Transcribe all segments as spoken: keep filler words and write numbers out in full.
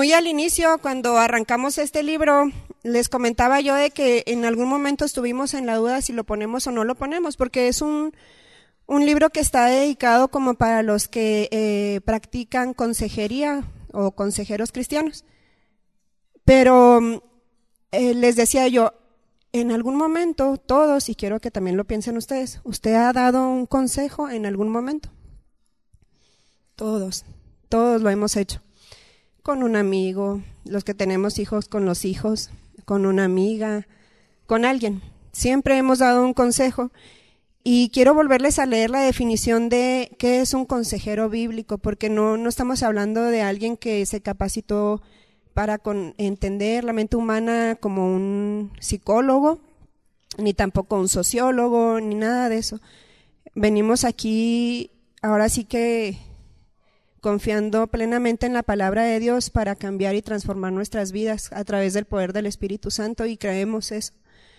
muy al inicio, cuando arrancamos este libro, les comentaba yo de que en algún momento estuvimos en la duda si lo ponemos o no lo ponemos, porque es un, un libro que está dedicado como para los que eh, practican consejería o consejeros cristianos. Pero eh, les decía yo, en algún momento todos, y quiero que también lo piensen ustedes, ¿usted ha dado un consejo en algún momento? Todos, todos lo hemos hecho. Con un amigo, los que tenemos hijos con los hijos, con una amiga, con alguien. Siempre hemos dado un consejo y quiero volverles a leer la definición de qué es un consejero bíblico, porque no, no estamos hablando de alguien que se capacitó para con, entender la mente humana como un psicólogo, ni tampoco un sociólogo, ni nada de eso. Venimos aquí, ahora sí que confiando plenamente en la palabra de Dios para cambiar y transformar nuestras vidas a través del poder del Espíritu Santo, y creemos eso.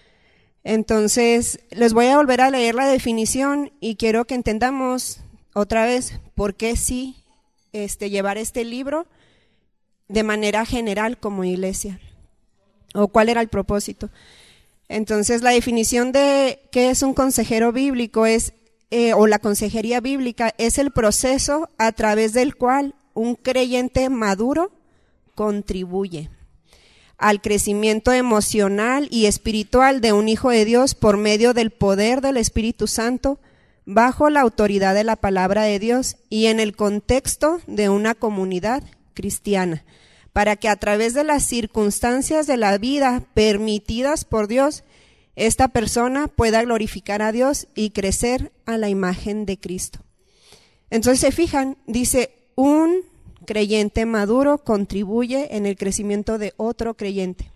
Entonces, les voy a volver a leer la definición y quiero que entendamos otra vez por qué sí este, llevar este libro de manera general como iglesia, o cuál era el propósito. Entonces, la definición de qué es un consejero bíblico es Eh, o la consejería bíblica es el proceso a través del cual un creyente maduro contribuye al crecimiento emocional y espiritual de un hijo de Dios por medio del poder del Espíritu Santo, bajo la autoridad de la palabra de Dios y en el contexto de una comunidad cristiana, para que a través de las circunstancias de la vida permitidas por Dios, esta persona pueda glorificar a Dios y crecer a la imagen de Cristo. Entonces, se fijan, dice, un creyente maduro contribuye en el crecimiento de otro creyente.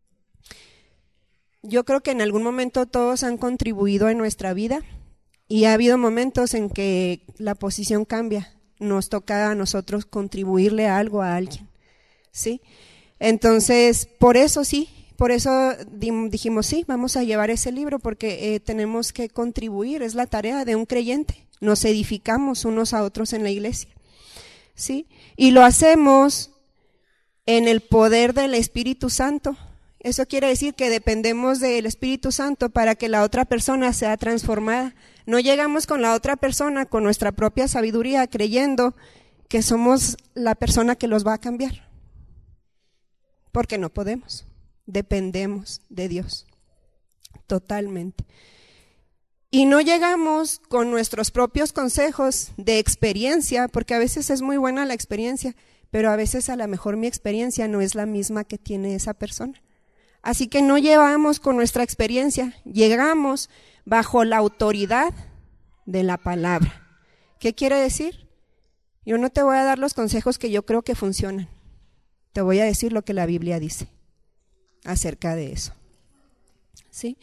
Yo creo que en algún momento todos han contribuido en nuestra vida y ha habido momentos en que la posición cambia, nos toca a nosotros contribuirle a algo a alguien, ¿sí? Entonces, por eso sí, Por eso dijimos, sí, vamos a llevar ese libro porque eh, tenemos que contribuir, es la tarea de un creyente, nos edificamos unos a otros en la iglesia, ¿sí? Y lo hacemos en el poder del Espíritu Santo. Eso quiere decir que dependemos del Espíritu Santo para que la otra persona sea transformada. No llegamos con la otra persona con nuestra propia sabiduría creyendo que somos la persona que los va a cambiar, porque no podemos. Dependemos de Dios totalmente. Y no llegamos con nuestros propios consejos de experiencia, porque a veces es muy buena la experiencia, pero a veces a lo mejor mi experiencia no es la misma que tiene esa persona. Así que no llevamos con nuestra experiencia, llegamos bajo la autoridad de la palabra. ¿Qué quiere decir? Yo no te voy a dar los consejos que yo creo que funcionan, te voy a decir lo que la Biblia dice acerca de eso, ¿sí?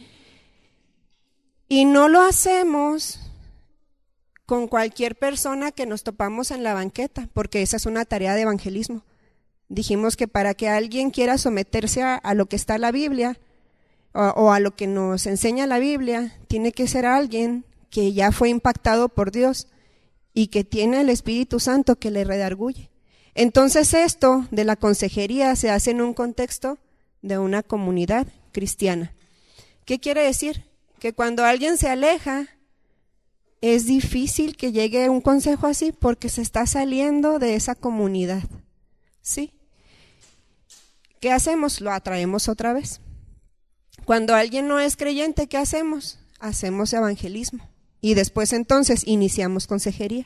Y no lo hacemos con cualquier persona que nos topamos en la banqueta, porque esa es una tarea de evangelismo. Dijimos que para que alguien quiera someterse a, a lo que está en la Biblia o, o a lo que nos enseña la Biblia, tiene que ser alguien que ya fue impactado por Dios y que tiene el Espíritu Santo que le redarguye. Entonces, esto de la consejería se hace en un contexto de una comunidad cristiana. ¿Qué quiere decir? Que cuando alguien se aleja, es difícil que llegue un consejo así porque se está saliendo de esa comunidad, ¿sí? ¿Qué hacemos? Lo atraemos otra vez. Cuando alguien no es creyente, ¿qué hacemos? Hacemos evangelismo y después entonces iniciamos consejería.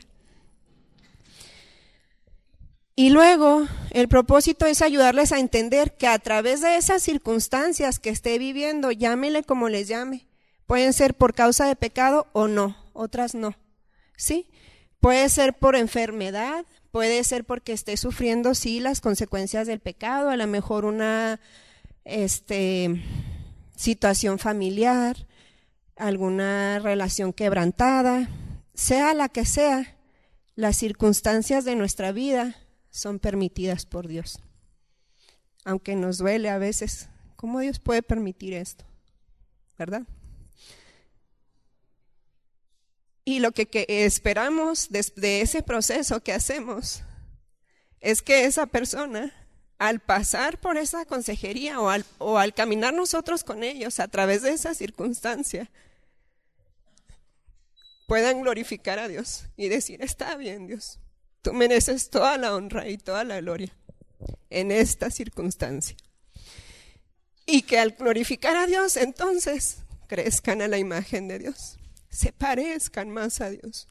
Y luego, el propósito es ayudarles a entender que a través de esas circunstancias que esté viviendo, llámele como les llame, pueden ser por causa de pecado o no, otras no, ¿sí? Puede ser por enfermedad, puede ser porque esté sufriendo, sí, las consecuencias del pecado, a lo mejor una este, situación familiar, alguna relación quebrantada, sea la que sea, las circunstancias de nuestra vida son permitidas por Dios. Aunque nos duele a veces, ¿cómo Dios puede permitir esto? ¿Verdad? Y lo que, que esperamos de, de ese proceso que hacemos es que esa persona al pasar por esa consejería o al, o al caminar nosotros con ellos a través de esa circunstancia, puedan glorificar a Dios y decir, está bien, Dios, tú mereces toda la honra y toda la gloria en esta circunstancia. Y que al glorificar a Dios, entonces, crezcan a la imagen de Dios, se parezcan más a Dios.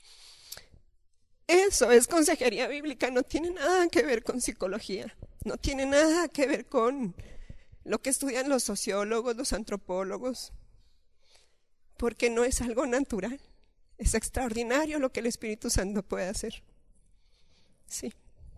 Eso es consejería bíblica, no tiene nada que ver con psicología, no tiene nada que ver con lo que estudian los sociólogos, los antropólogos, porque no es algo natural, es extraordinario lo que el Espíritu Santo puede hacer. Sí.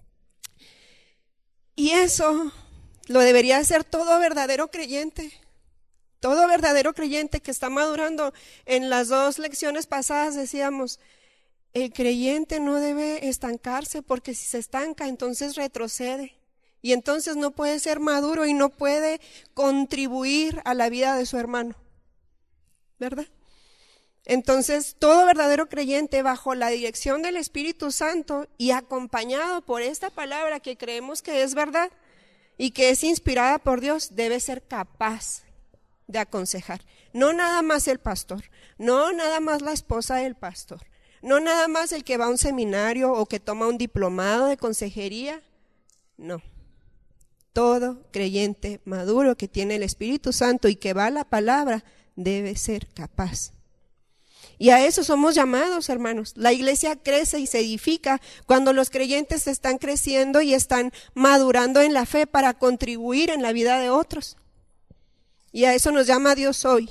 Y eso lo debería hacer todo verdadero creyente, todo verdadero creyente que está madurando. En las dos lecciones pasadas decíamos, el creyente no debe estancarse, porque si se estanca entonces retrocede y entonces no puede ser maduro y no puede contribuir a la vida de su hermano, ¿verdad? Entonces todo verdadero creyente, bajo la dirección del Espíritu Santo y acompañado por esta palabra que creemos que es verdad y que es inspirada por Dios, debe ser capaz de aconsejar. No nada más el pastor, no nada más la esposa del pastor, no nada más el que va a un seminario o que toma un diplomado de consejería, no. Todo creyente maduro que tiene el Espíritu Santo y que va a la palabra debe ser capaz. Y a eso somos llamados, hermanos. La iglesia crece y se edifica cuando los creyentes están creciendo y están madurando en la fe para contribuir en la vida de otros. Y a eso nos llama Dios hoy.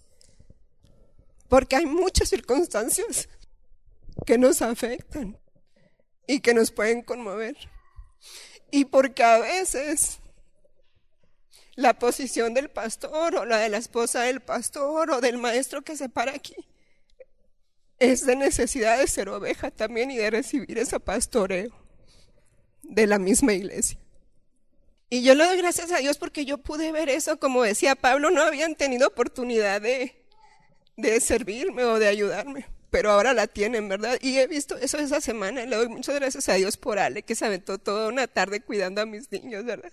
Porque hay muchas circunstancias que nos afectan y que nos pueden conmover. Y porque a veces la posición del pastor o la de la esposa del pastor o del maestro que se para aquí es de necesidad de ser oveja también y de recibir ese pastoreo de la misma iglesia. Y yo le doy gracias a Dios porque yo pude ver eso. Como decía Pablo, no habían tenido oportunidad de, de servirme o de ayudarme, pero ahora la tienen, ¿verdad? Y he visto eso esa semana. Le doy muchas gracias a Dios por Ale, que se aventó toda una tarde cuidando a mis niños, ¿verdad?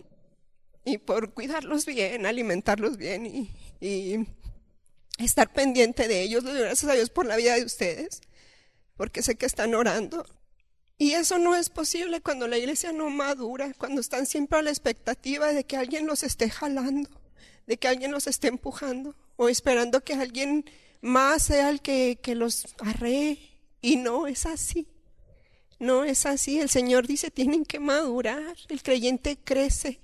Y por cuidarlos bien, alimentarlos bien y, y estar pendiente de ellos. Le doy gracias a Dios por la vida de ustedes, porque sé que están orando. Y eso no es posible cuando la iglesia no madura, cuando están siempre a la expectativa de que alguien los esté jalando, de que alguien los esté empujando, o esperando que alguien más sea el que, que los arree. Y no es así, no es así. El Señor dice, tienen que madurar. El creyente crece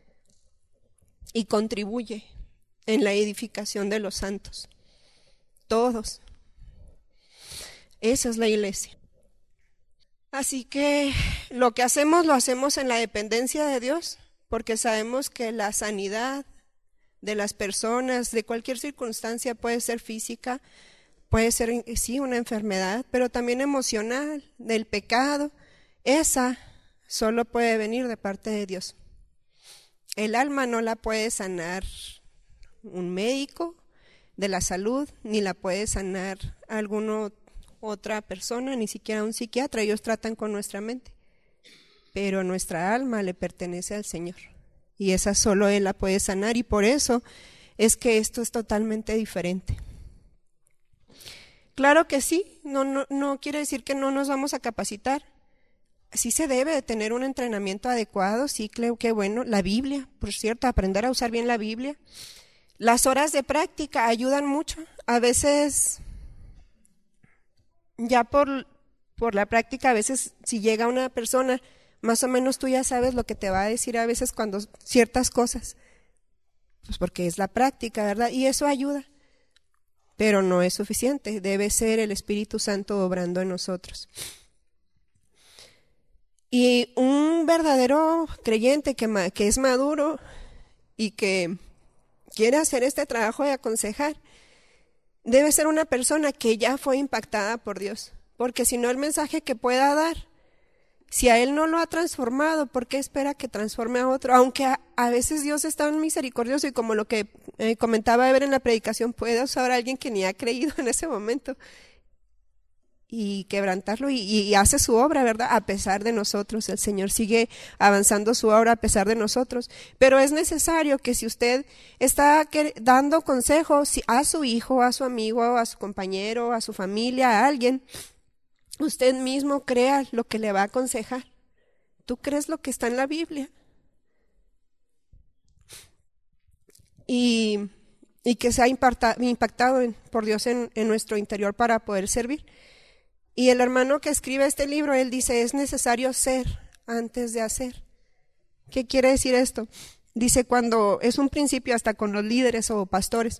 y contribuye en la edificación de los santos. Todos. Esa es la iglesia. Así que lo que hacemos, lo hacemos en la dependencia de Dios, porque sabemos que la sanidad de las personas, de cualquier circunstancia, puede ser física, puede ser, sí, una enfermedad, pero también emocional, del pecado. Esa solo puede venir de parte de Dios. El alma no la puede sanar un médico de la salud, ni la puede sanar alguno otra persona, ni siquiera un psiquiatra. Ellos tratan con nuestra mente, pero nuestra alma le pertenece al Señor y esa solo Él la puede sanar, y por eso es que esto es totalmente diferente. Claro que sí, no, no, no quiere decir que no nos vamos a capacitar. Sí se debe de tener un entrenamiento adecuado, sí, creo que bueno. La Biblia, por cierto, aprender a usar bien la Biblia. Las horas de práctica ayudan mucho. A veces ya por, por la práctica, a veces si llega una persona, más o menos tú ya sabes lo que te va a decir a veces cuando ciertas cosas, pues porque es la práctica, ¿verdad? Y eso ayuda, pero no es suficiente, debe ser el Espíritu Santo obrando en nosotros. Y un verdadero creyente que, que es maduro y que quiere hacer este trabajo de aconsejar, debe ser una persona que ya fue impactada por Dios, porque si no, el mensaje que pueda dar, si a él no lo ha transformado, ¿por qué espera que transforme a otro? Aunque a, a veces Dios es tan misericordioso y como lo que eh, comentaba Ever en la predicación, puede usar a alguien que ni ha creído en ese momento y quebrantarlo y, y hace su obra, ¿verdad? A pesar de nosotros, el Señor sigue avanzando su obra a pesar de nosotros, pero es necesario que si usted está dando consejos a su hijo, a su amigo, a su compañero, a su familia, a alguien, usted mismo crea lo que le va a aconsejar. ¿Tú crees lo que está en la Biblia? Y, y que sea impacta, impactado en, por Dios en, en nuestro interior para poder servir. Y el hermano que escribe este libro, él dice, es necesario ser antes de hacer. ¿Qué quiere decir esto? Dice, cuando es un principio hasta con los líderes o pastores,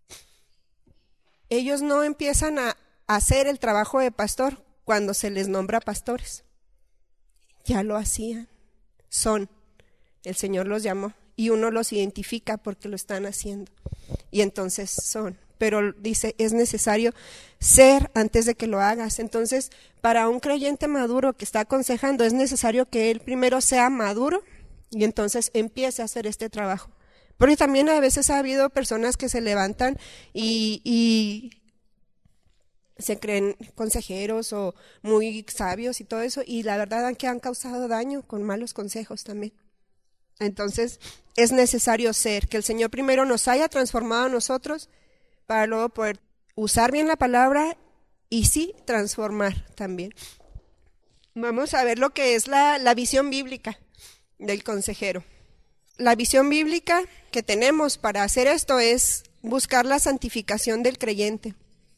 ellos no empiezan a hacer el trabajo de pastor cuando se les nombra pastores. Ya lo hacían. Son. El Señor los llamó y uno los identifica porque lo están haciendo. Y entonces son. Pero dice, es necesario ser antes de que lo hagas. Entonces, para un creyente maduro que está aconsejando, es necesario que él primero sea maduro y entonces empiece a hacer este trabajo. Porque también a veces ha habido personas que se levantan y, y se creen consejeros o muy sabios y todo eso, y la verdad es que han causado daño con malos consejos también. Entonces, es necesario ser, que el Señor primero nos haya transformado a nosotros para luego poder usar bien la palabra y sí transformar también. Vamos a ver lo que es la, la visión bíblica del consejero. La visión bíblica que tenemos para hacer esto es buscar la santificación del creyente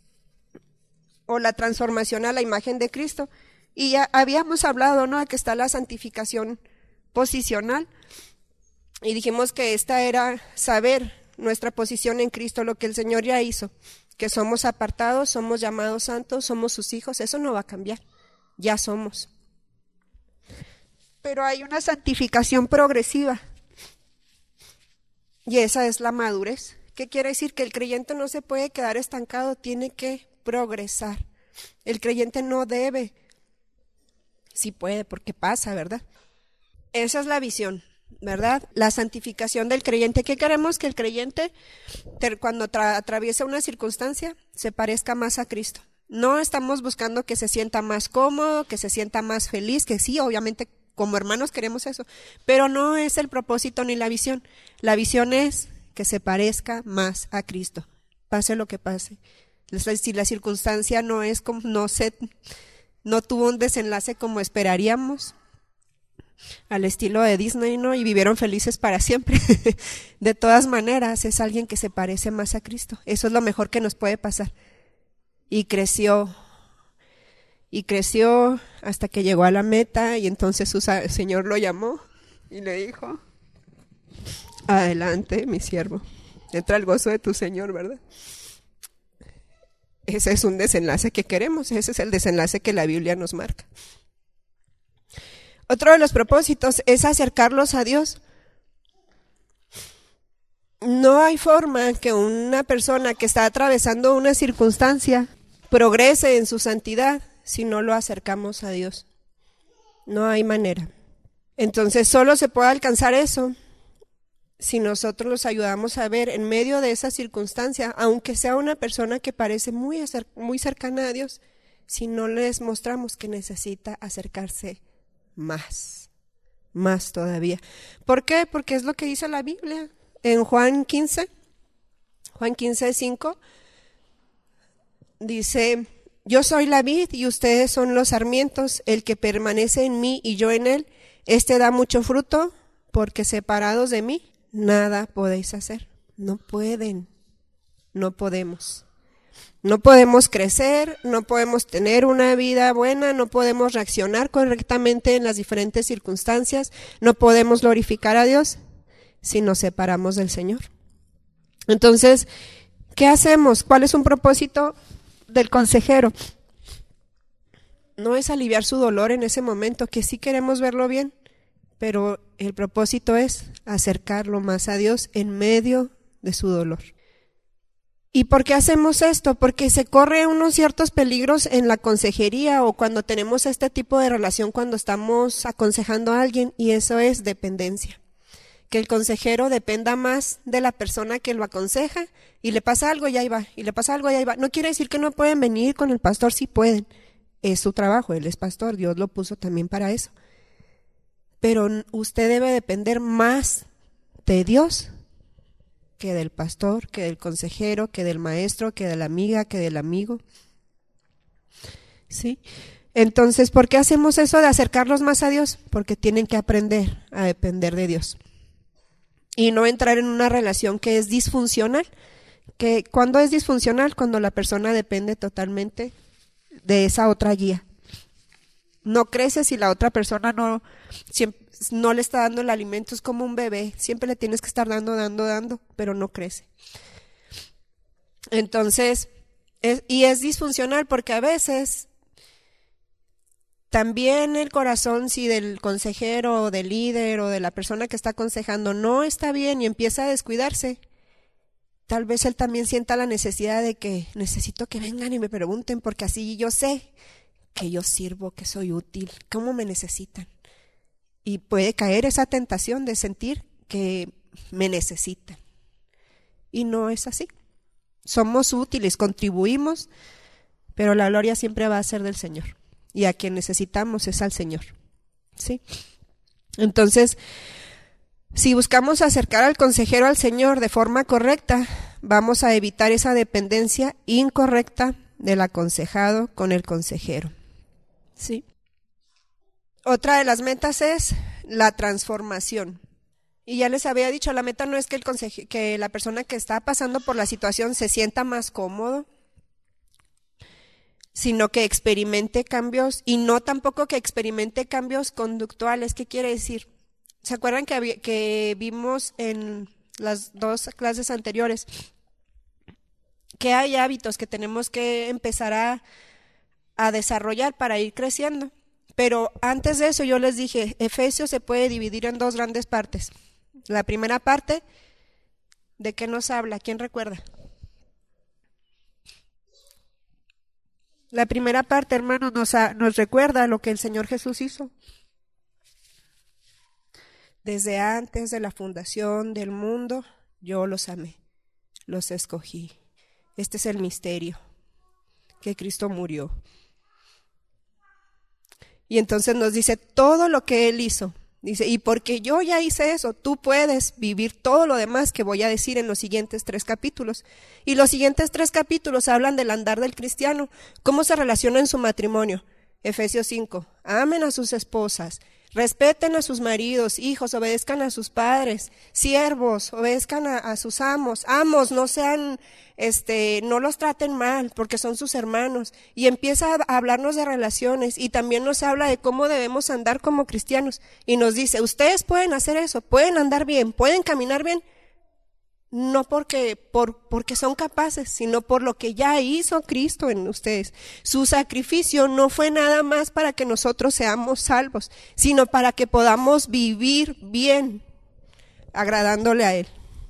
o la transformación a la imagen de Cristo. Y ya habíamos hablado, ¿no?, de que está la santificación posicional y dijimos que esta era saber nuestra posición en Cristo, lo que el Señor ya hizo, que somos apartados, somos llamados santos, somos sus hijos. Eso no va a cambiar, ya somos. Pero hay una santificación progresiva y esa es la madurez. ¿Qué quiere decir? Que el creyente no se puede quedar estancado, tiene que progresar. El creyente no debe, sí puede porque pasa, ¿verdad? Esa es la visión, ¿verdad? La santificación del creyente. ¿Qué queremos? Que el creyente, cuando tra- atraviesa una circunstancia, se parezca más a Cristo. No estamos buscando que se sienta más cómodo, que se sienta más feliz, que sí, obviamente como hermanos queremos eso, pero no es el propósito ni la visión. La visión es que se parezca más a Cristo, pase lo que pase. Si la circunstancia no es como, no se, no tuvo un desenlace como esperaríamos, al estilo de Disney, ¿no?, y vivieron felices para siempre. De todas maneras, es alguien que se parece más a Cristo. Eso es lo mejor que nos puede pasar. Y creció, y creció hasta que llegó a la meta, y entonces su el Señor lo llamó y le dijo, adelante, mi siervo, entra al gozo de tu Señor, ¿verdad? Ese es un desenlace que queremos, ese es el desenlace que la Biblia nos marca. Otro de los propósitos es acercarlos a Dios. No hay forma que una persona que está atravesando una circunstancia progrese en su santidad si no lo acercamos a Dios. No hay manera. Entonces solo se puede alcanzar eso si nosotros los ayudamos a ver en medio de esa circunstancia, aunque sea una persona que parece muy, acer- muy cercana a Dios, si no les mostramos que necesita acercarse más, más todavía. ¿Por qué? Porque es lo que dice la Biblia. En Juan quince, Juan quince, cinco, dice, yo soy la vid y ustedes son los sarmientos, el que permanece en mí y yo en él, este da mucho fruto, porque separados de mí, nada podéis hacer. No pueden, no podemos. No podemos crecer, no podemos tener una vida buena, no podemos reaccionar correctamente en las diferentes circunstancias, no podemos glorificar a Dios si nos separamos del Señor. Entonces, ¿qué hacemos? ¿Cuál es un propósito del consejero? No es aliviar su dolor en ese momento, que sí queremos verlo bien, pero el propósito es acercarlo más a Dios en medio de su dolor. ¿Y por qué hacemos esto? Porque se corre unos ciertos peligros en la consejería o cuando tenemos este tipo de relación cuando estamos aconsejando a alguien, y eso es dependencia. Que el consejero dependa más de la persona que lo aconseja y le pasa algo y ahí va, y le pasa algo y ahí va. No quiere decir que no pueden venir con el pastor, sí pueden, es su trabajo, él es pastor, Dios lo puso también para eso. Pero usted debe depender más de Dios que del pastor, que del consejero, que del maestro, que de la amiga, que del amigo. ¿Sí? Entonces, ¿por qué hacemos eso de acercarlos más a Dios? Porque tienen que aprender a depender de Dios. Y no entrar en una relación que es disfuncional. Que ¿cuándo es disfuncional? Cuando la persona depende totalmente de esa otra guía. No crece si la otra persona no, siempre, no le está dando el alimento, es como un bebé, siempre le tienes que estar dando, dando, dando, pero no crece. Entonces, es, y es disfuncional porque a veces también el corazón, si del consejero o del líder o de la persona que está aconsejando no está bien y empieza a descuidarse, tal vez él también sienta la necesidad de que necesito que vengan y me pregunten porque así yo sé que yo sirvo, que soy útil, cómo me necesitan. Y puede caer esa tentación de sentir que me necesitan. Y no es así. Somos útiles, contribuimos, pero la gloria siempre va a ser del Señor. Y a quien necesitamos es al Señor. ¿Sí? Entonces, si buscamos acercar al consejero al Señor de forma correcta, vamos a evitar esa dependencia incorrecta del aconsejado con el consejero. ¿Sí? Otra de las metas es la transformación. Y ya les había dicho, la meta no es que, el conseje- que la persona que está pasando por la situación se sienta más cómodo, sino que experimente cambios, y no tampoco que experimente cambios conductuales. ¿Qué quiere decir? ¿Se acuerdan que, había, que vimos en las dos clases anteriores que hay hábitos que tenemos que empezar a a desarrollar para ir creciendo? Pero antes de eso yo les dije, Efesios se puede dividir en dos grandes partes. La primera parte, ¿de qué nos habla? ¿Quién recuerda? La primera parte, hermanos, nos, ha, nos recuerda lo que el Señor Jesús hizo. Desde antes de la fundación del mundo, yo los amé, los escogí. Este es el misterio, que Cristo murió. Y entonces nos dice todo lo que Él hizo. Dice, y porque yo ya hice eso, tú puedes vivir todo lo demás que voy a decir en los siguientes tres capítulos. Y los siguientes tres capítulos hablan del andar del cristiano, cómo se relaciona en su matrimonio. Efesios cinco, amen a sus esposas, respeten a sus maridos, hijos, obedezcan a sus padres, siervos, obedezcan a, a sus amos, amos, no sean, este, no los traten mal, porque son sus hermanos. Y empieza a hablarnos de relaciones, y también nos habla de cómo debemos andar como cristianos, y nos dice, ustedes pueden hacer eso, pueden andar bien, pueden caminar bien, no porque, por, porque son capaces, sino por lo que ya hizo Cristo en ustedes. Su sacrificio no fue nada más para que nosotros seamos salvos, sino para que podamos vivir bien, agradándole a Él.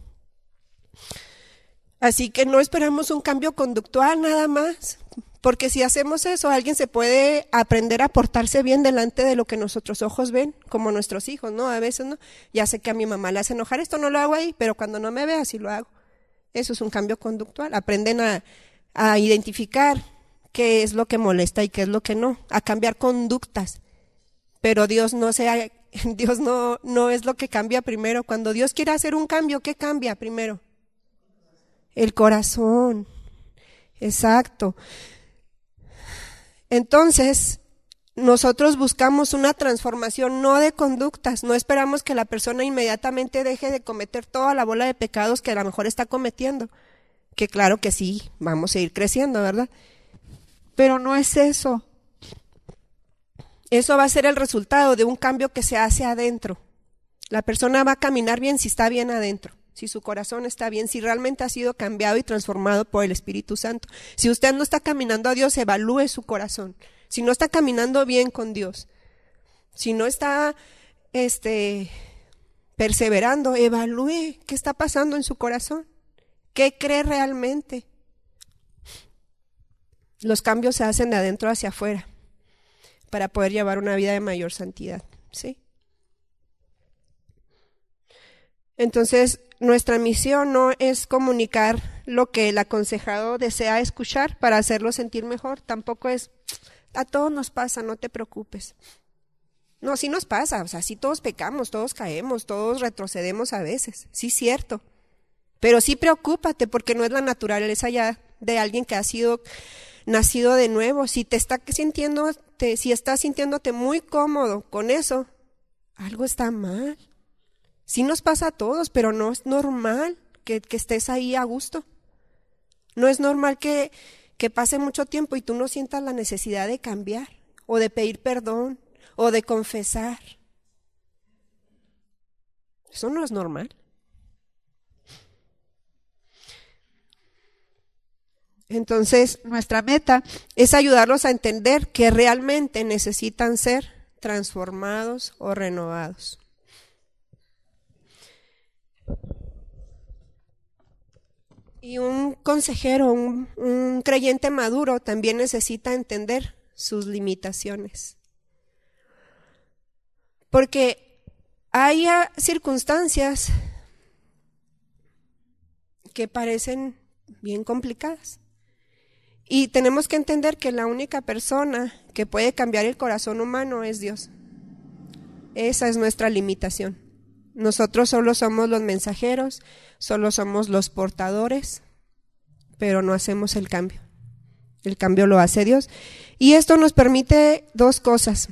Así que no esperamos un cambio conductual nada más, porque si hacemos eso, alguien se puede aprender a portarse bien delante de lo que nuestros ojos ven, como nuestros hijos, ¿no? A veces, ¿no? Ya sé que a mi mamá le hace enojar, esto no lo hago ahí, pero cuando no me ve, así lo hago. Eso es un cambio conductual. Aprenden a, a identificar qué es lo que molesta y qué es lo que no, a cambiar conductas. Pero Dios no se, Dios no, no es lo que cambia primero. Cuando Dios quiere hacer un cambio, ¿qué cambia primero? El corazón. Exacto. Entonces, nosotros buscamos una transformación no de conductas, no esperamos que la persona inmediatamente deje de cometer toda la bola de pecados que a lo mejor está cometiendo, que claro que sí, vamos a ir creciendo, ¿verdad? Pero no es eso. Eso va a ser el resultado de un cambio que se hace adentro. La persona va a caminar bien si está bien adentro, si su corazón está bien, si realmente ha sido cambiado y transformado por el Espíritu Santo. Si usted no está caminando a Dios, evalúe su corazón. Si no está caminando bien con Dios, si no está este, perseverando, evalúe qué está pasando en su corazón, qué cree realmente. Los cambios se hacen de adentro hacia afuera para poder llevar una vida de mayor santidad, ¿sí? Entonces, nuestra misión no es comunicar lo que el aconsejado desea escuchar para hacerlo sentir mejor, tampoco es a todos nos pasa, no te preocupes. No, sí nos pasa, o sea, sí todos pecamos, todos caemos, todos retrocedemos a veces, sí cierto. Pero sí preocúpate porque no es la naturaleza ya de alguien que ha sido nacido de nuevo. Si te está sintiendo, te, si estás sintiéndote muy cómodo con eso, algo está mal. Sí nos pasa a todos, pero no es normal que, que estés ahí a gusto. No es normal que, que pase mucho tiempo y tú no sientas la necesidad de cambiar o de pedir perdón o de confesar. Eso no es normal. Entonces, nuestra meta es ayudarlos a entender que realmente necesitan ser transformados o renovados. Y un consejero, un, un creyente maduro también necesita entender sus limitaciones. Porque hay circunstancias que parecen bien complicadas. Y tenemos que entender que la única persona que puede cambiar el corazón humano es Dios. Esa es nuestra limitación. Nosotros solo somos los mensajeros, solo somos los portadores, pero no hacemos el cambio. El cambio lo hace Dios. Y esto nos permite dos cosas.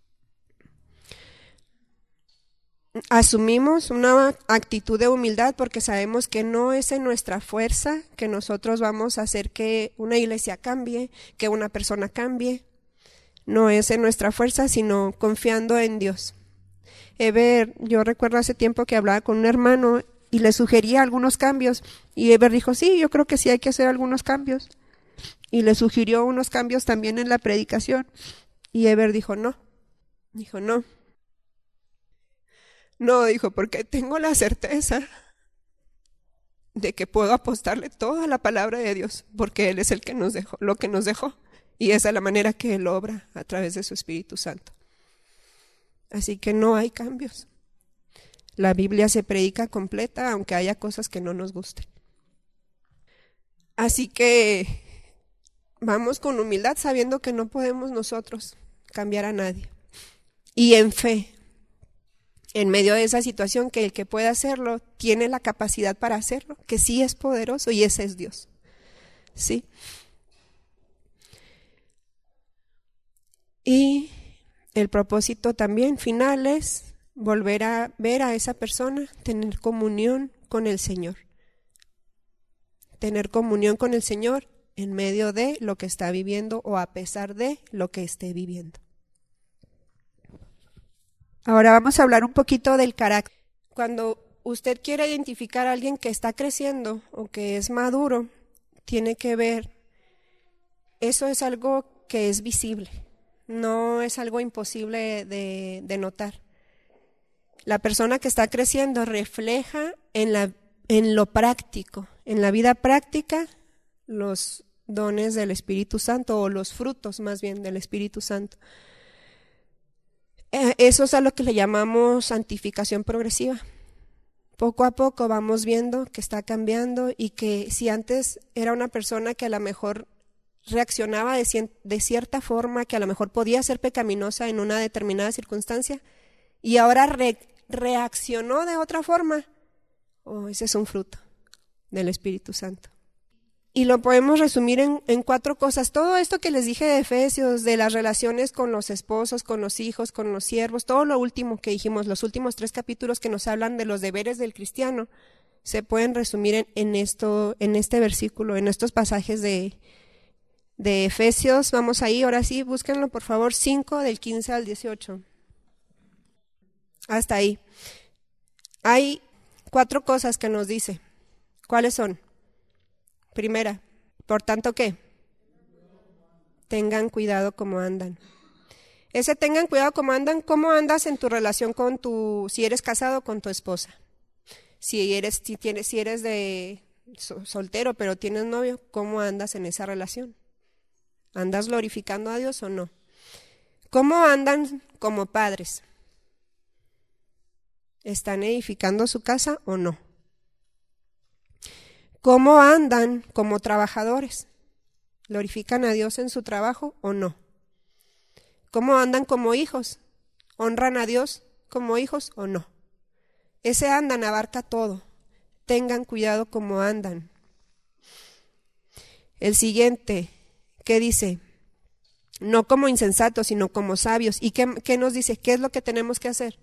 Asumimos una actitud de humildad porque sabemos que no es en nuestra fuerza que nosotros vamos a hacer que una iglesia cambie, que una persona cambie. No es en nuestra fuerza, sino confiando en Dios. Eber, yo recuerdo hace tiempo que hablaba con un hermano y le sugería algunos cambios y Eber dijo, sí, yo creo que sí hay que hacer algunos cambios. Y le sugirió unos cambios también en la predicación y Eber dijo, no, dijo, no. No, dijo, porque tengo la certeza de que puedo apostarle toda la palabra de Dios, porque Él es el que nos dejó, lo que nos dejó, y esa es la manera que Él obra a través de su Espíritu Santo. Así que no hay cambios. La Biblia se predica completa, aunque haya cosas que no nos gusten. Así que vamos con humildad, sabiendo que no podemos nosotros cambiar a nadie. Y en fe. En medio de esa situación, que el que puede hacerlo tiene la capacidad para hacerlo, que sí es poderoso y ese es Dios. ¿Sí? Y el propósito también final es volver a ver a esa persona, tener comunión con el Señor. Tener comunión con el Señor en medio de lo que está viviendo o a pesar de lo que esté viviendo. Ahora vamos a hablar un poquito del carácter. Cuando usted quiere identificar a alguien que está creciendo o que es maduro, tiene que ver, eso es algo que es visible, no es algo imposible de, de notar. La persona que está creciendo refleja en, la, en lo práctico, en la vida práctica, los dones del Espíritu Santo o los frutos más bien del Espíritu Santo. Eso es a lo que le llamamos santificación progresiva. Poco a poco vamos viendo que está cambiando y que si antes era una persona que a lo mejor reaccionaba de, ci- de cierta forma, que a lo mejor podía ser pecaminosa en una determinada circunstancia y ahora re- reaccionó de otra forma, oh, ese es un fruto del Espíritu Santo. Y lo podemos resumir en, en cuatro cosas. Todo esto que les dije de Efesios, de las relaciones con los esposos, con los hijos, con los siervos, todo lo último que dijimos, los últimos tres capítulos que nos hablan de los deberes del cristiano, se pueden resumir en, en, esto, en este versículo, en estos pasajes de, de Efesios. Vamos ahí, ahora sí, búsquenlo por favor, cinco del quince al dieciocho. Hasta ahí. Hay cuatro cosas que nos dice. ¿Cuáles son? Primera, por tanto, ¿qué? Tengan cuidado cómo andan. Ese tengan cuidado cómo andan, ¿cómo andas en tu relación con tu, si eres casado, con tu esposa? Si eres, si tienes, si eres de so, soltero, pero tienes novio, ¿cómo andas en esa relación? ¿Andas glorificando a Dios o no? ¿Cómo andan como padres? ¿Están edificando su casa o no? ¿Cómo andan como trabajadores? ¿Glorifican a Dios en su trabajo o no? ¿Cómo andan como hijos? ¿Honran a Dios como hijos o no? Ese andan abarca todo. Tengan cuidado cómo andan. El siguiente, ¿qué dice? No como insensatos, sino como sabios. ¿Y qué, qué nos dice? ¿Qué es lo que tenemos que hacer?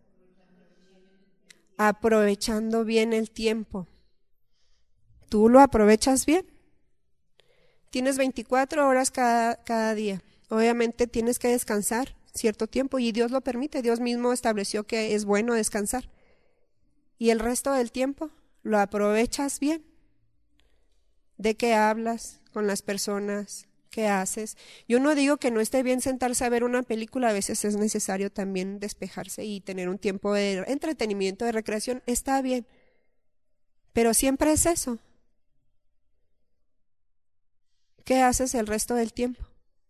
Aprovechando bien el tiempo. ¿Tú lo aprovechas bien? Tienes veinticuatro horas cada, cada día. Obviamente tienes que descansar cierto tiempo y Dios lo permite. Dios mismo estableció que es bueno descansar. ¿Y el resto del tiempo lo aprovechas bien? ¿De qué hablas con las personas? ¿Qué haces? Yo no digo que no esté bien sentarse a ver una película, a veces es necesario también despejarse y tener un tiempo de entretenimiento, de recreación, está bien. Pero siempre es eso. ¿Qué haces el resto del tiempo?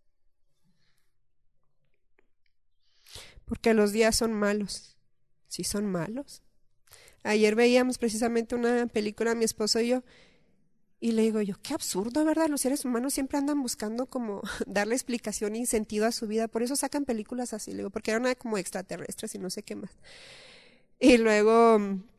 Porque los días son malos. Sí son malos. Ayer veíamos precisamente una película, mi esposo y yo, y le digo yo, qué absurdo, ¿verdad? Los seres humanos siempre andan buscando como darle explicación y sentido a su vida, por eso sacan películas así, le digo, porque eran como extraterrestres y no sé qué más. Y luego,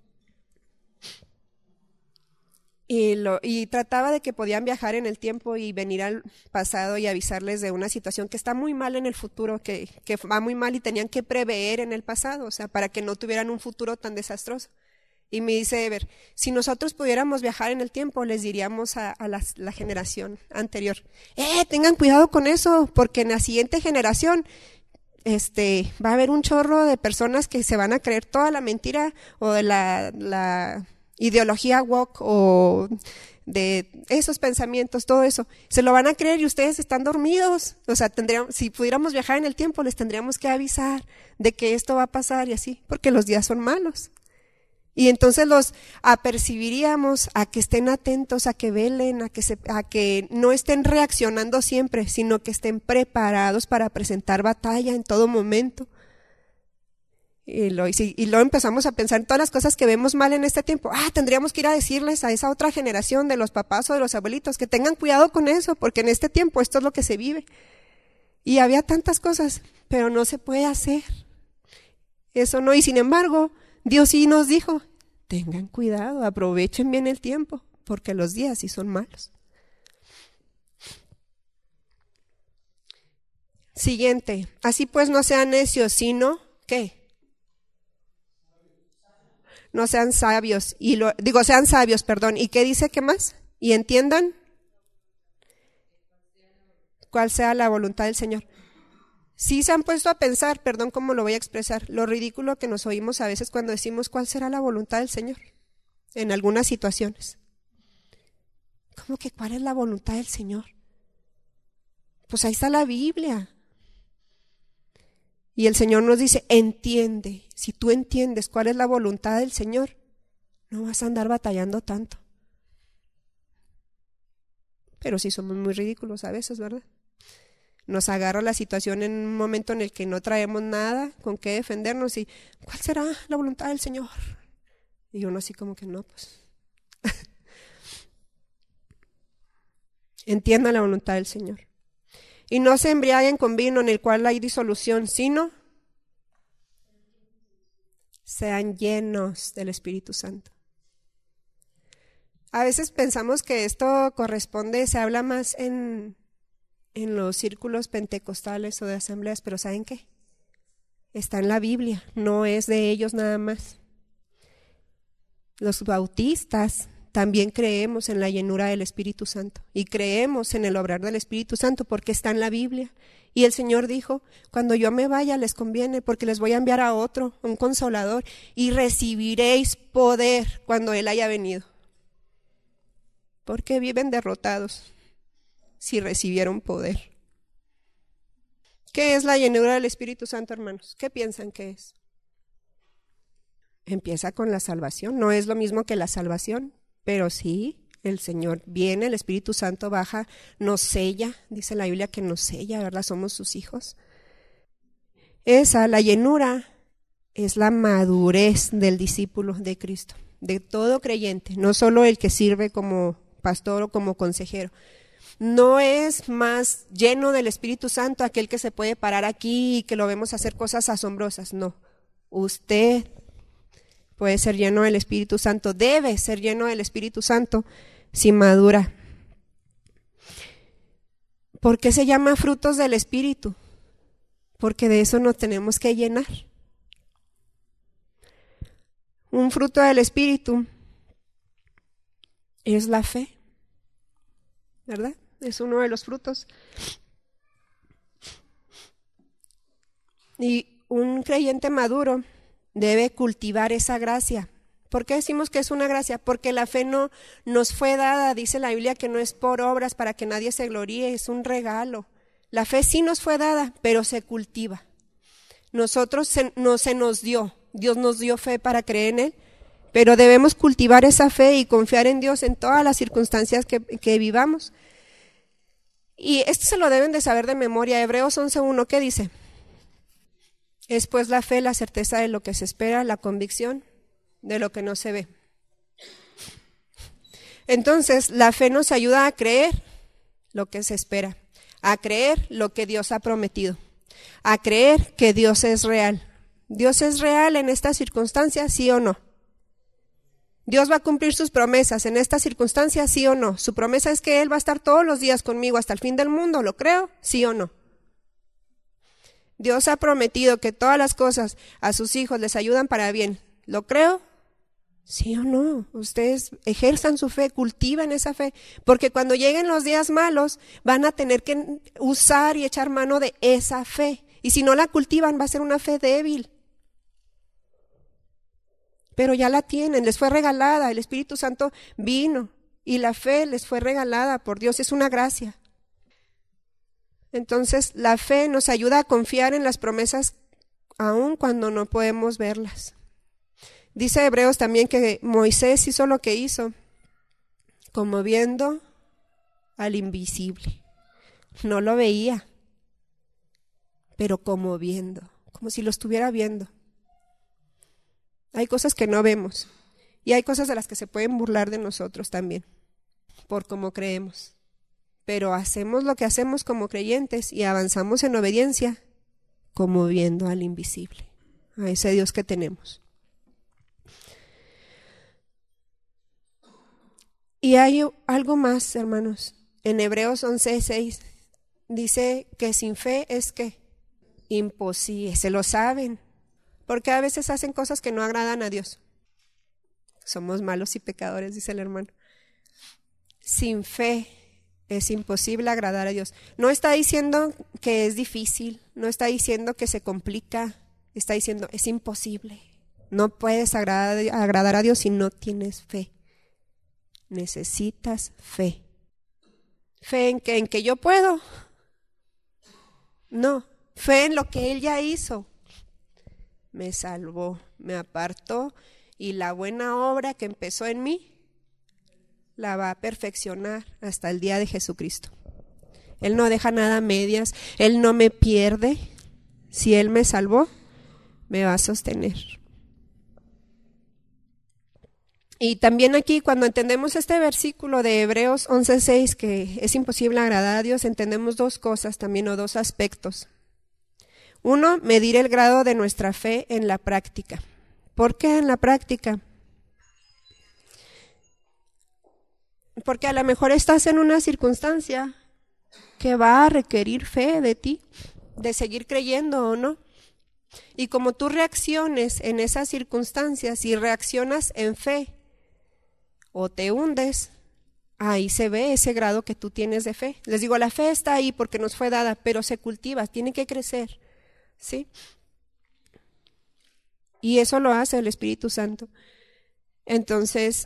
y, lo, y trataba de que podían viajar en el tiempo y venir al pasado y avisarles de una situación que está muy mal en el futuro, que, que va muy mal y tenían que prever en el pasado, o sea, para que no tuvieran un futuro tan desastroso. Y me dice Ever, si nosotros pudiéramos viajar en el tiempo, les diríamos a, a la, la generación anterior, eh, tengan cuidado con eso, porque en la siguiente generación este, va a haber un chorro de personas que se van a creer toda la mentira o de la, la ideología woke o de esos pensamientos, todo eso. Se lo van a creer y ustedes están dormidos. O sea, tendríamos, si pudiéramos viajar en el tiempo, les tendríamos que avisar de que esto va a pasar y así, porque los días son malos. Y entonces los apercibiríamos a que estén atentos, a que velen, a que, se, a que no estén reaccionando siempre, sino que estén preparados para presentar batalla en todo momento. Y lo, y, y luego empezamos a pensar en todas las cosas que vemos mal en este tiempo. Ah, tendríamos que ir a decirles a esa otra generación de los papás o de los abuelitos que tengan cuidado con eso, porque en este tiempo esto es lo que se vive. Y había tantas cosas, pero no se puede hacer. Eso no, y sin embargo, Dios sí nos dijo, tengan cuidado, aprovechen bien el tiempo, porque los días sí son malos. Siguiente, así pues no sean necios, sino, ¿qué? No sean sabios, y lo, digo, sean sabios, perdón, ¿y qué dice, qué más? Y entiendan cuál sea la voluntad del Señor. Sí se han puesto a pensar, perdón cómo lo voy a expresar, lo ridículo que nos oímos a veces cuando decimos cuál será la voluntad del Señor en algunas situaciones. ¿Cómo que cuál es la voluntad del Señor? Pues ahí está la Biblia. Y el Señor nos dice, entiende, si tú entiendes cuál es la voluntad del Señor, no vas a andar batallando tanto. Pero sí somos muy ridículos a veces, ¿verdad? Nos agarra la situación en un momento en el que no traemos nada con qué defendernos y ¿cuál será la voluntad del Señor? Y uno así como que no, pues. Entiendan la voluntad del Señor. Y no se embriaguen con vino en el cual hay disolución, sino sean llenos del Espíritu Santo. A veces pensamos que esto corresponde, se habla más en... en los círculos pentecostales o de asambleas, pero ¿saben qué? Está en la Biblia, no es de ellos nada más. Los bautistas también creemos en la llenura del Espíritu Santo y creemos en el obrar del Espíritu Santo porque está en la Biblia. Y el Señor dijo, cuando yo me vaya les conviene porque les voy a enviar a otro, un consolador, y recibiréis poder cuando Él haya venido. Porque viven derrotados si recibieron poder. ¿Qué es la llenura del Espíritu Santo, hermanos? ¿Qué piensan que es? Empieza con la salvación, no es lo mismo que la salvación, pero sí, el Señor viene, el Espíritu Santo baja, nos sella, dice la Biblia que nos sella, ¿verdad? Somos sus hijos. Esa, la llenura, es la madurez del discípulo de Cristo, de todo creyente, no solo el que sirve como pastor o como consejero. No es más lleno del Espíritu Santo aquel que se puede parar aquí y que lo vemos hacer cosas asombrosas. No, usted puede ser lleno del Espíritu Santo, debe ser lleno del Espíritu Santo si madura. ¿Por qué se llama frutos del Espíritu? Porque de eso nos tenemos que llenar. Un fruto del Espíritu es la fe, ¿verdad? Es uno de los frutos. Y un creyente maduro debe cultivar esa gracia. ¿Por qué decimos que es una gracia? Porque la fe no nos fue dada, dice la Biblia, que no es por obras para que nadie se gloríe, es un regalo. La fe sí nos fue dada, pero se cultiva. Nosotros se, no se nos dio, Dios nos dio fe para creer en Él, pero debemos cultivar esa fe y confiar en Dios en todas las circunstancias que, que vivamos. Y esto se lo deben de saber de memoria. Hebreos once uno, ¿qué dice? Es pues la fe, la certeza de lo que se espera, la convicción de lo que no se ve. Entonces, la fe nos ayuda a creer lo que se espera, a creer lo que Dios ha prometido, a creer que Dios es real. ¿Dios es real en esta circunstancia, sí o no? ¿Dios va a cumplir sus promesas en esta circunstancia, sí o no? Su promesa es que Él va a estar todos los días conmigo hasta el fin del mundo, ¿lo creo? ¿Sí o no? Dios ha prometido que todas las cosas a sus hijos les ayudan para bien, ¿lo creo? ¿Sí o no? Ustedes ejerzan su fe, cultivan esa fe, porque cuando lleguen los días malos van a tener que usar y echar mano de esa fe, y si no la cultivan va a ser una fe débil. Pero ya la tienen, les fue regalada, el Espíritu Santo vino y la fe les fue regalada por Dios, es una gracia. Entonces la fe nos ayuda a confiar en las promesas aun cuando no podemos verlas. Dice Hebreos también que Moisés hizo lo que hizo, como viendo al invisible. No lo veía, pero como viendo, como si lo estuviera viendo. Hay cosas que no vemos y hay cosas de las que se pueden burlar de nosotros también, por cómo creemos. Pero hacemos lo que hacemos como creyentes y avanzamos en obediencia, como viendo al invisible, a ese Dios que tenemos. Y hay algo más, hermanos. En Hebreos once seis dice que sin fe es que imposible, se lo saben, porque a veces hacen cosas que no agradan a Dios. Somos malos y pecadores, dice el hermano. Sin fe es imposible agradar a Dios. No está diciendo que es difícil, no está diciendo que se complica, está diciendo es imposible. No puedes agradar, agradar a Dios si no tienes fe. Necesitas fe. ¿Fe en que, en que yo puedo? No, fe en lo que Él ya hizo. Me salvó, me apartó y la buena obra que empezó en mí la va a perfeccionar hasta el día de Jesucristo. Él no deja nada a medias, Él no me pierde. Si Él me salvó, me va a sostener. Y también aquí cuando entendemos este versículo de Hebreos once seis, que es imposible agradar a Dios, entendemos dos cosas también o dos aspectos. Uno, medir el grado de nuestra fe en la práctica. ¿Por qué en la práctica? Porque a lo mejor estás en una circunstancia que va a requerir fe de ti, de seguir creyendo o no. Y como tú reacciones en esas circunstancias, si reaccionas en fe o te hundes, ahí se ve ese grado que tú tienes de fe. Les digo, la fe está ahí porque nos fue dada, pero se cultiva, tiene que crecer, ¿sí? Y eso lo hace el Espíritu Santo. Entonces,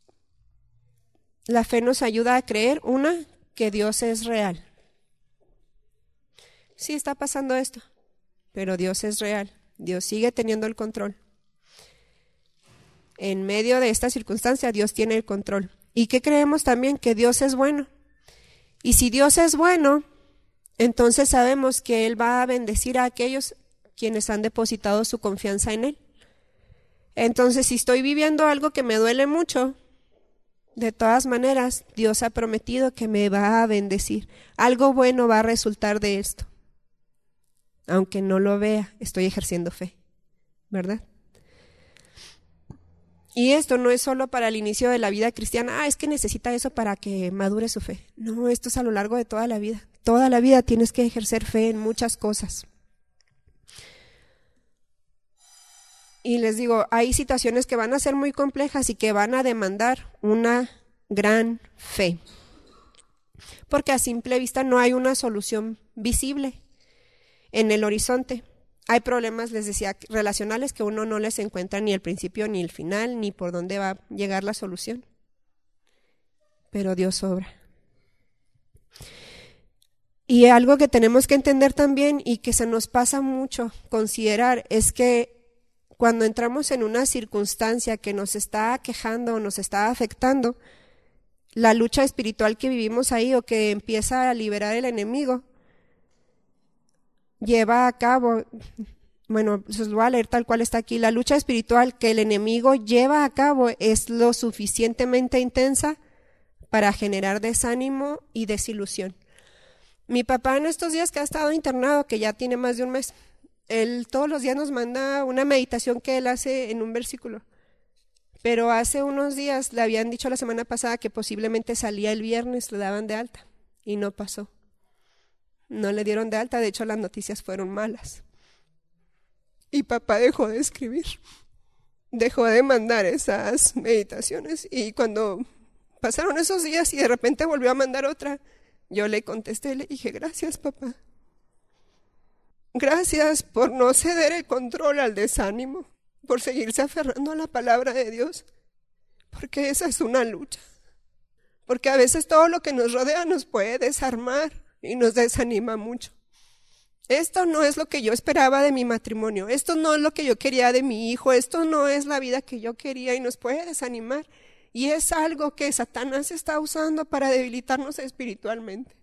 la fe nos ayuda a creer, una, que Dios es real. Sí está pasando esto, pero Dios es real. Dios sigue teniendo el control. En medio de esta circunstancia, Dios tiene el control. ¿Y qué creemos también? Que Dios es bueno. Y si Dios es bueno, entonces sabemos que Él va a bendecir a aquellos quienes han depositado su confianza en Él. Entonces, si estoy viviendo algo que me duele mucho, De todas maneras, Dios ha prometido que me va a bendecir. Algo bueno va a resultar de esto. Aunque no lo vea, estoy ejerciendo fe, ¿verdad? Y esto no es solo para el inicio de la vida cristiana. Ah, es que necesita eso para que madure su fe. No, esto es a lo largo de toda la vida. Toda la vida tienes que ejercer fe en muchas cosas. Y les digo, hay situaciones que van a ser muy complejas y que van a demandar una gran fe. Porque a simple vista no hay una solución visible en el horizonte. Hay problemas, les decía, relacionales que uno no les encuentra ni el principio ni el final, ni por dónde va a llegar la solución. Pero Dios obra. Y algo que tenemos que entender también y que se nos pasa mucho considerar es que cuando entramos en una circunstancia que nos está quejando o nos está afectando, la lucha espiritual que vivimos ahí o que empieza a liberar el enemigo, lleva a cabo, bueno, os voy a leer tal cual está aquí, la lucha espiritual que el enemigo lleva a cabo es lo suficientemente intensa para generar desánimo y desilusión. Mi papá en estos días que ha estado internado, que ya tiene más de un mes, él todos los días nos manda una meditación que él hace en un versículo. Pero hace unos días le habían dicho la semana pasada que posiblemente salía el viernes, le daban de alta y no pasó. No le dieron de alta, de hecho las noticias fueron malas. Y papá dejó de escribir, dejó de mandar esas meditaciones y cuando pasaron esos días y de repente volvió a mandar otra, yo le contesté y le dije, gracias papá. Gracias por no ceder el control al desánimo, por seguirse aferrando a la palabra de Dios, porque esa es una lucha. Porque a veces todo lo que nos rodea nos puede desarmar y nos desanima mucho. Esto no es lo que yo esperaba de mi matrimonio, esto no es lo que yo quería de mi hijo, esto no es la vida que yo quería y nos puede desanimar. Y es algo que Satanás está usando para debilitarnos espiritualmente.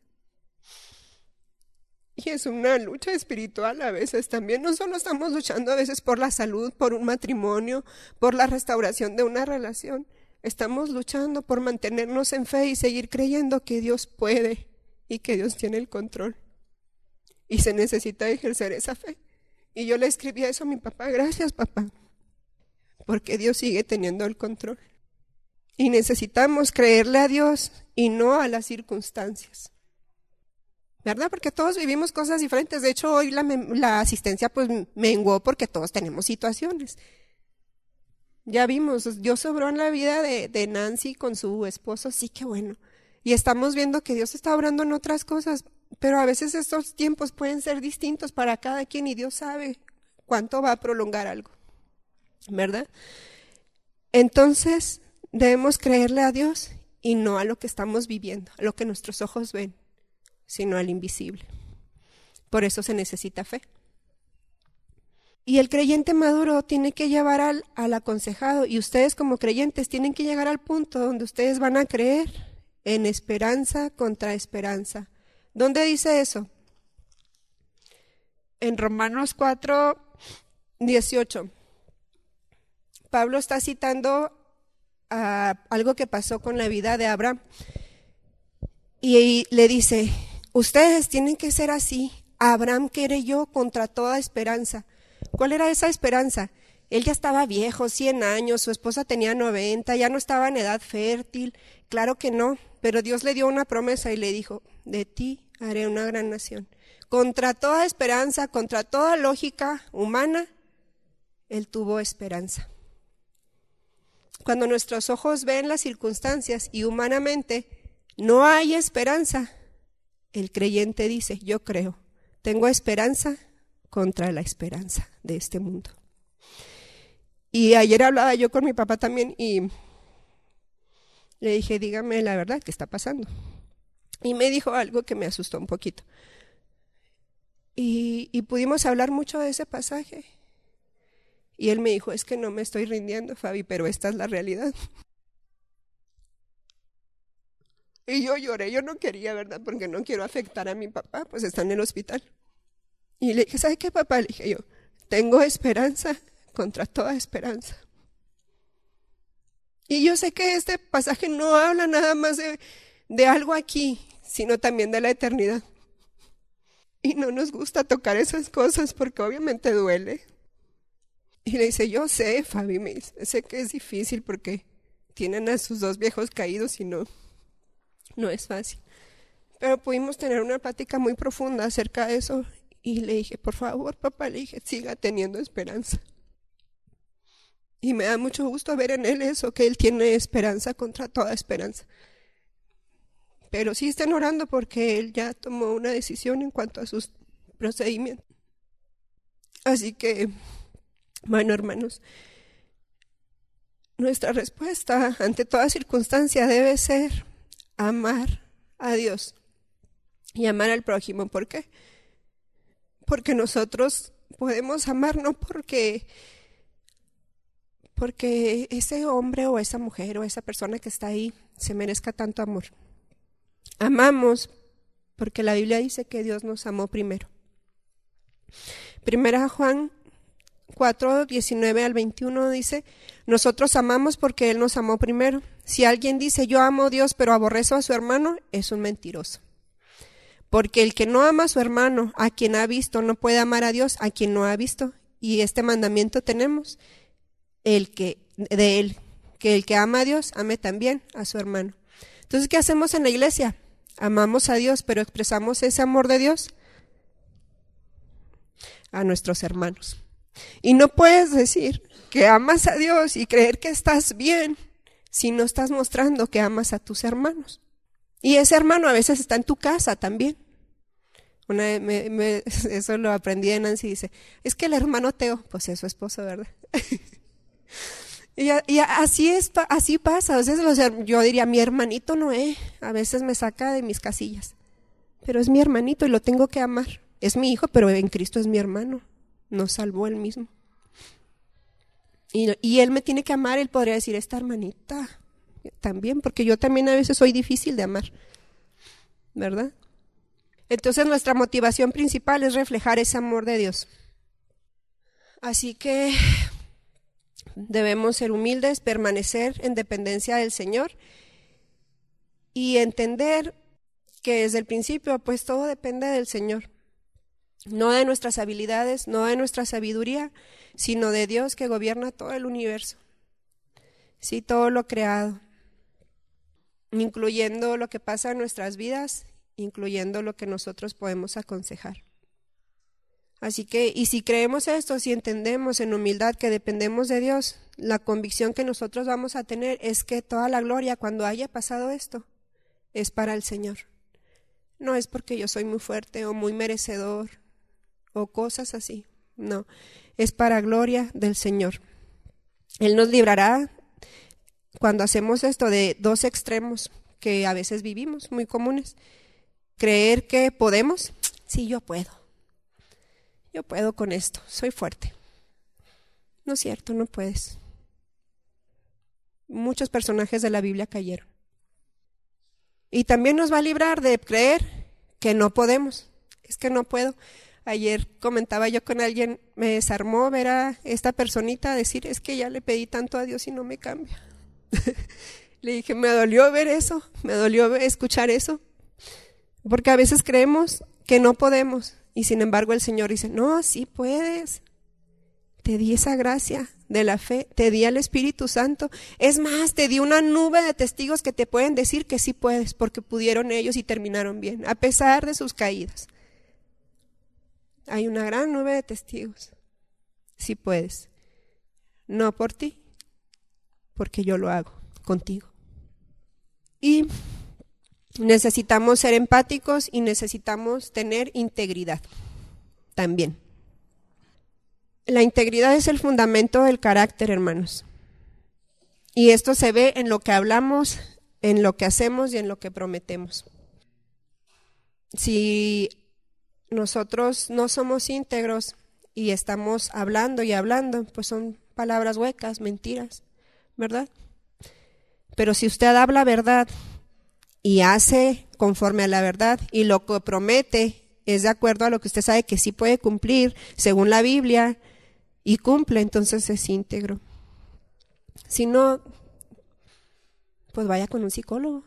Y es una lucha espiritual a veces también. No solo estamos luchando a veces por la salud, por un matrimonio, por la restauración de una relación. Estamos luchando por mantenernos en fe y seguir creyendo que Dios puede y que Dios tiene el control. Y se necesita ejercer esa fe. Y yo le escribí eso a mi papá. Gracias, papá. Porque Dios sigue teniendo el control. Y necesitamos creerle a Dios y no a las circunstancias. ¿Verdad? Porque todos vivimos cosas diferentes. De hecho, hoy la, la asistencia pues menguó porque todos tenemos situaciones. Ya vimos, Dios obró en la vida de, de Nancy con su esposo, sí que bueno. Y estamos viendo que Dios está obrando en otras cosas, pero a veces estos tiempos pueden ser distintos para cada quien y Dios sabe cuánto va a prolongar algo. ¿Verdad? Entonces, debemos creerle a Dios y no a lo que estamos viviendo, a lo que nuestros ojos ven, sino al invisible. Por eso se necesita fe. Y el creyente maduro tiene que llevar al, al aconsejado, y ustedes como creyentes tienen que llegar al punto donde ustedes van a creer en esperanza contra esperanza. ¿Dónde dice eso? En Romanos cuatro, dieciocho. Pablo está citando a algo que pasó con la vida de Abraham. Y, y le dice, ustedes tienen que ser así. Abraham creyó contra toda esperanza. ¿Cuál era esa esperanza? Él ya estaba viejo, cien años, su esposa tenía noventa, ya no estaba en edad fértil. Claro que no, pero Dios le dio una promesa y le dijo, de ti haré una gran nación. Contra toda esperanza, contra toda lógica humana, él tuvo esperanza. Cuando nuestros ojos ven las circunstancias y humanamente no hay esperanza, el creyente dice, yo creo, tengo esperanza contra la esperanza de este mundo. Y ayer hablaba yo con mi papá también y le dije, dígame la verdad, ¿qué está pasando? Y me dijo algo que me asustó un poquito. Y, y pudimos hablar mucho de ese pasaje. Y él me dijo, es que no me estoy rindiendo, Fabi, pero esta es la realidad. Y yo lloré, yo no quería, ¿verdad? Porque no quiero afectar a mi papá, pues está en el hospital. Y le dije, ¿sabe qué, papá? Le dije yo, tengo esperanza contra toda esperanza. Y yo sé que este pasaje no habla nada más de, de algo aquí, sino también de la eternidad. Y no nos gusta tocar esas cosas porque obviamente duele. Y le dice, yo sé, Fabi, me dice, sé que es difícil porque tienen a sus dos viejos caídos y no, no es fácil. Pero pudimos tener una plática muy profunda acerca de eso. Y le dije, por favor, papá, le dije, siga teniendo esperanza. Y me da mucho gusto ver en él eso, que él tiene esperanza contra toda esperanza. Pero sí estén orando porque él ya tomó una decisión en cuanto a sus procedimientos. Así que, bueno, hermanos, nuestra respuesta ante toda circunstancia debe ser amar a Dios y amar al prójimo. ¿Por qué? Porque nosotros podemos amar no porque, porque ese hombre o esa mujer o esa persona que está ahí se merezca tanto amor. Amamos porque la Biblia dice que Dios nos amó primero. Primera Juan cuatro, diecinueve al veintiuno dice, nosotros amamos porque Él nos amó primero. Si alguien dice yo amo a Dios pero aborrezo a su hermano, es un mentiroso. Porque el que no ama a su hermano, a quien ha visto, no puede amar a Dios, a quien no ha visto. Y este mandamiento tenemos, el que de Él, que el que ama a Dios, ame también a su hermano. Entonces, ¿qué hacemos en la iglesia? Amamos a Dios, pero expresamos ese amor de Dios a nuestros hermanos. Y no puedes decir que amas a Dios y creer que estás bien si no estás mostrando que amas a tus hermanos. Y ese hermano a veces está en tu casa también. Una vez me, me, eso lo aprendí de Nancy, dice, es que el hermano Teo, pues es su esposo, ¿verdad? y, y así es, así pasa. A veces los, yo diría, mi hermanito Noé, a veces me saca de mis casillas. Pero es mi hermanito y lo tengo que amar. Es mi hijo, pero en Cristo es mi hermano. Nos salvó él mismo. Y, y él me tiene que amar, él podría decir, esta hermanita también, porque yo también a veces soy difícil de amar, ¿verdad? Entonces nuestra motivación principal es reflejar ese amor de Dios. Así que debemos ser humildes, permanecer en dependencia del Señor y entender que desde el principio pues todo depende del Señor. No de nuestras habilidades, no de nuestra sabiduría, sino de Dios que gobierna todo el universo. Sí, todo lo creado, incluyendo lo que pasa en nuestras vidas, incluyendo lo que nosotros podemos aconsejar. Así que, y si creemos esto, si entendemos en humildad que dependemos de Dios, la convicción que nosotros vamos a tener es que toda la gloria cuando haya pasado esto es para el Señor. No es porque yo soy muy fuerte o muy merecedor o cosas así, no, es para gloria del Señor. Él nos librará cuando hacemos esto de dos extremos que a veces vivimos, muy comunes. Creer que podemos, sí, yo puedo. Yo puedo con esto, soy fuerte. No es cierto, no puedes. Muchos personajes de la Biblia cayeron. Y también nos va a librar de creer que no podemos. Es que no puedo. Ayer comentaba yo con alguien, me desarmó ver a esta personita decir, es que ya le pedí tanto a Dios y no me cambia. Le dije, me dolió ver eso, me dolió escuchar eso. Porque a veces creemos que no podemos y sin embargo el Señor dice, no, sí puedes. Te di esa gracia de la fe, te di al Espíritu Santo. Es más, te di una nube de testigos que te pueden decir que sí puedes porque pudieron ellos y terminaron bien, a pesar de sus caídas. Hay una gran nube de testigos. Sí puedes. No por ti, porque yo lo hago contigo. Y necesitamos ser empáticos y necesitamos tener integridad también. La integridad es el fundamento del carácter, hermanos. Y esto se ve en lo que hablamos, en lo que hacemos y en lo que prometemos. Si nosotros no somos íntegros y estamos hablando y hablando, pues son palabras huecas, mentiras, ¿verdad? Pero si usted habla verdad y hace conforme a la verdad y lo que promete es de acuerdo a lo que usted sabe que sí puede cumplir según la Biblia y cumple, entonces es íntegro. Si no, Pues vaya con un psicólogo.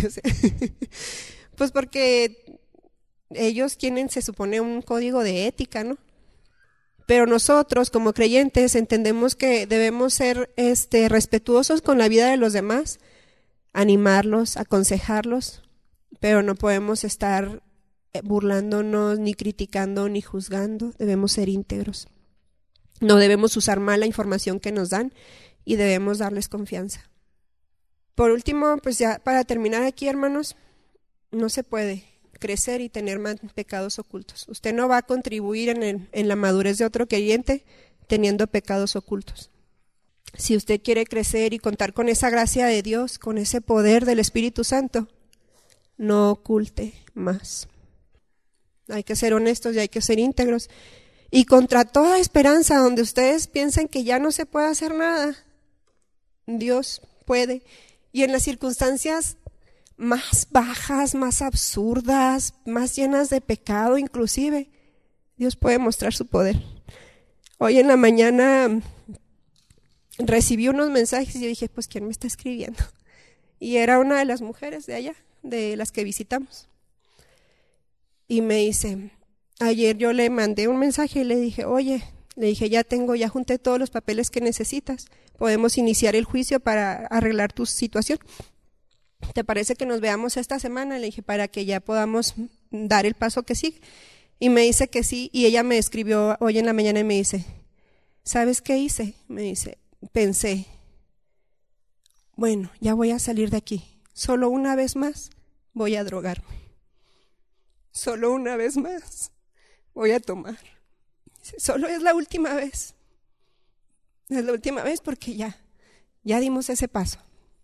Pues porque ellos tienen, se supone, un código de ética, ¿no? Pero nosotros, como creyentes, entendemos que debemos ser este, respetuosos con la vida de los demás, animarlos, aconsejarlos, pero no podemos estar burlándonos, ni criticando, ni juzgando. Debemos ser íntegros. No debemos usar mal la información que nos dan y debemos darles confianza. Por último, pues ya para terminar aquí, hermanos, no se puede crecer y tener más pecados ocultos. Usted no va a contribuir en, el, en la madurez de otro creyente teniendo pecados ocultos. Si usted quiere crecer y contar con esa gracia de Dios, con ese poder del Espíritu Santo, no oculte más. Hay que ser honestos y hay que ser íntegros. Y contra toda esperanza, donde ustedes piensan que ya no se puede hacer nada, Dios puede. Y en las circunstancias más bajas, más absurdas, más llenas de pecado inclusive, Dios puede mostrar su poder. Hoy en la mañana recibí unos mensajes y yo dije, pues ¿quién me está escribiendo? Y era una de las mujeres de allá, de las que visitamos. Y me dice, ayer yo le mandé un mensaje y le dije, oye, le dije, ya tengo, ya junté todos los papeles que necesitas, podemos iniciar el juicio para arreglar tu situación. ¿Te parece que nos veamos esta semana? Le dije, para que ya podamos dar el paso que sigue. Y me dice que sí, y ella me escribió hoy en la mañana y me dice, ¿sabes qué hice? Me dice, pensé, bueno, ya voy a salir de aquí, solo una vez más voy a drogarme, solo una vez más voy a tomar, solo es la última vez, es la última vez porque ya, ya dimos ese paso.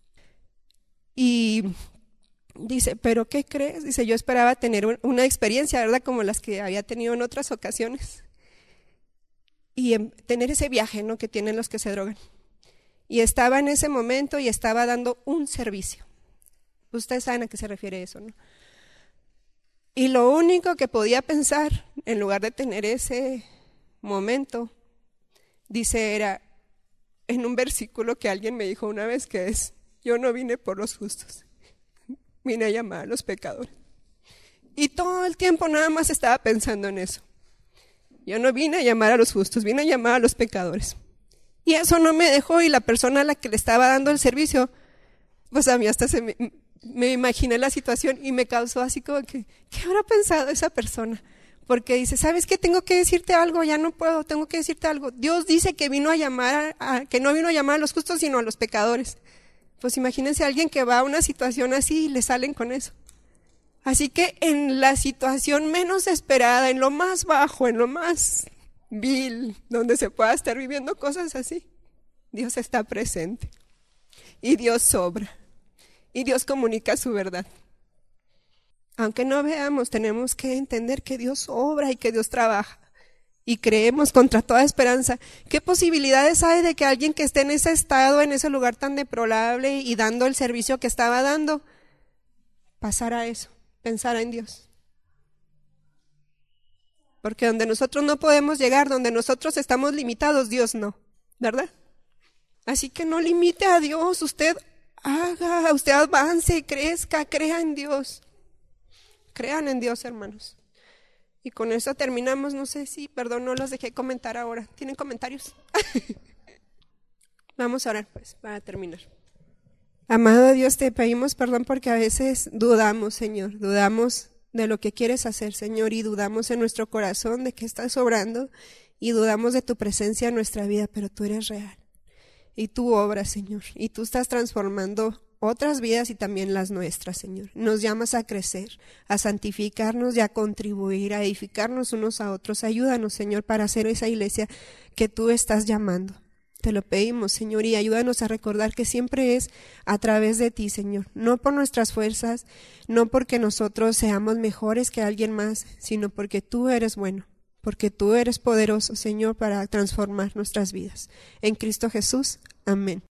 Y dice, ¿pero qué crees? Dice, yo esperaba tener una experiencia, ¿verdad? Como las que había tenido en otras ocasiones. Y en tener ese viaje, ¿no? Que tienen los que se drogan. Y estaba en ese momento y estaba dando un servicio. Ustedes saben a qué se refiere eso, ¿no? Y lo único que podía pensar, en lugar de tener ese momento, dice, era en un versículo que alguien me dijo una vez, que es, yo no vine por los justos, vine a llamar a los pecadores. Y todo el tiempo nada más estaba pensando en eso. Yo no vine a llamar a los justos, vine a llamar a los pecadores. Y eso no me dejó, y la persona a la que le estaba dando el servicio, pues a mí hasta se me, me imaginé la situación y me causó así como que, ¿qué habrá pensado esa persona? Porque dice, ¿sabes qué? Tengo que decirte algo, ya no puedo, tengo que decirte algo. Dios dice que vino a llamar, a, a, que no vino a llamar a los justos, sino a los pecadores. Pues imagínense a alguien que va a una situación así y le salen con eso. Así que en la situación menos esperada, en lo más bajo, en lo más vil, donde se pueda estar viviendo cosas así, Dios está presente. Y Dios sobra. Y Dios comunica su verdad. Aunque no veamos, tenemos que entender que Dios obra y que Dios trabaja. Y creemos contra toda esperanza. ¿Qué posibilidades hay de que alguien que esté en ese estado, en ese lugar tan deplorable y dando el servicio que estaba dando, pasara eso, pensara en Dios? Porque donde nosotros no podemos llegar, donde nosotros estamos limitados, Dios no, ¿verdad? Así que no limite a Dios, usted haga, usted avance, crezca, crea en Dios. Crean en Dios, hermanos. Y con eso terminamos. No sé si, perdón, no los dejé comentar ahora. ¿Tienen comentarios? Vamos a orar, pues, para terminar. Amado Dios, te pedimos perdón porque a veces dudamos, Señor. Dudamos de lo que quieres hacer, Señor, y dudamos en nuestro corazón de que estás obrando, y dudamos de tu presencia en nuestra vida, pero tú eres real. Y tú obras, Señor, y tú estás transformando otras vidas y también las nuestras, Señor. Nos llamas a crecer, a santificarnos y a contribuir, a edificarnos unos a otros. Ayúdanos, Señor, para hacer esa iglesia que tú estás llamando. Te lo pedimos, Señor, y ayúdanos a recordar que siempre es a través de ti, Señor. No por nuestras fuerzas, no porque nosotros seamos mejores que alguien más, sino porque tú eres bueno, porque tú eres poderoso, Señor, para transformar nuestras vidas. En Cristo Jesús, amén.